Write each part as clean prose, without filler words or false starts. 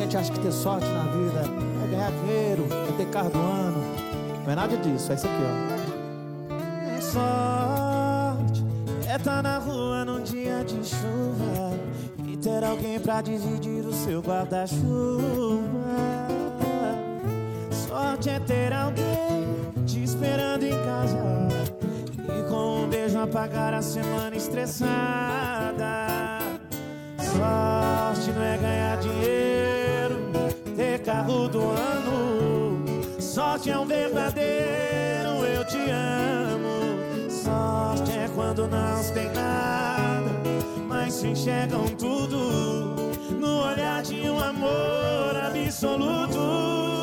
gente acha que ter sorte na vida é ganhar dinheiro, é ter carro do ano. Não é nada disso, é isso aqui, ó. É sorte, é tá na rua num dia de chuva e ter alguém pra dividir o seu guarda-chuva. Sorte é ter alguém te esperando em casa e com um beijo apagar a semana estressada. Sorte não é ganhar dinheiro, ter carro do ano. Sorte é um verdadeiro eu te amo. Sorte é quando não se tem nada, mas se enxergam tudo no olhar de um amor absoluto.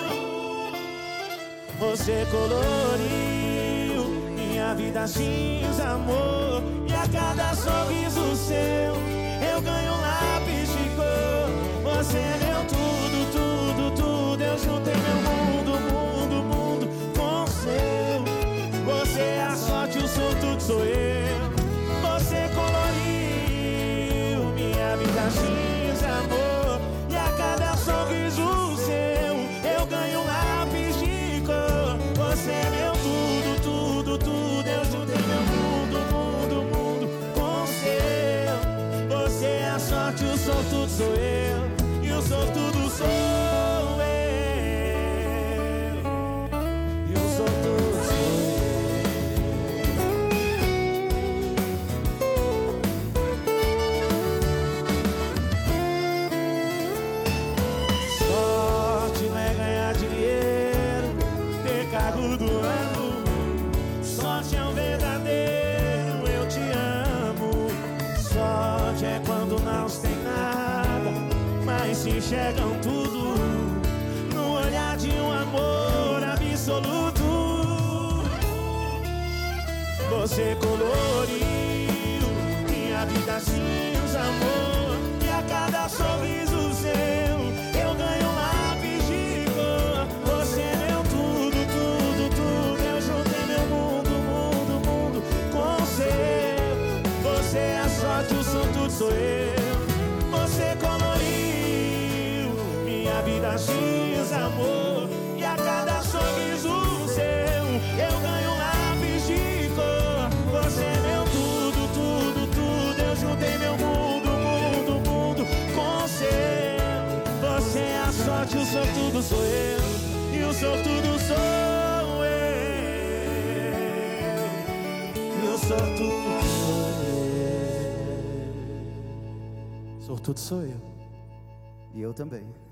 Você coloriu minha vida cinza, amor, e a cada sorriso seu eu ganho um lápis de cor. Você é meu tudo, tudo, tudo. Eu juntei meu mundo, mundo, mundo com o seu. Você é a sorte, o sortudo sou eu. Você coloriu minha vida cinza, amor, e a cada sorriso seu eu ganho um lápis de cor. Você é meu tudo, tudo, tudo. Eu juntei meu mundo, mundo, mundo com o seu. Você é a sorte, o sortudo sou eu, e o sortudo sou eu, e o sortudo sou eu. Sorte não é ganhar dinheiro, ter carro do ano. Sorte é um verdadeiro eu te amo. Sorte é quando não se tem nada, mas se enxergam tudo no olhar de um amor absoluto. Você coloriu minha vida cinza, amor, e a cada sorriso seu eu ganho um lápis de cor. Você é meu tudo, tudo, tudo. Eu juntei meu mundo, mundo, mundo com o seu. Você é a sorte, o sortudo sou eu. Você coloriu minha vida cinza, amor, e a cada sorriso seu eu ganho um lápis de cor. Você é meu tudo, tudo, tudo. Eu juntei meu mundo, mundo, mundo com o seu. Você é a sorte, o sortudo sou eu, e o sortudo sou eu, e o sortudo sou eu. Sortudo sou eu. E eu também.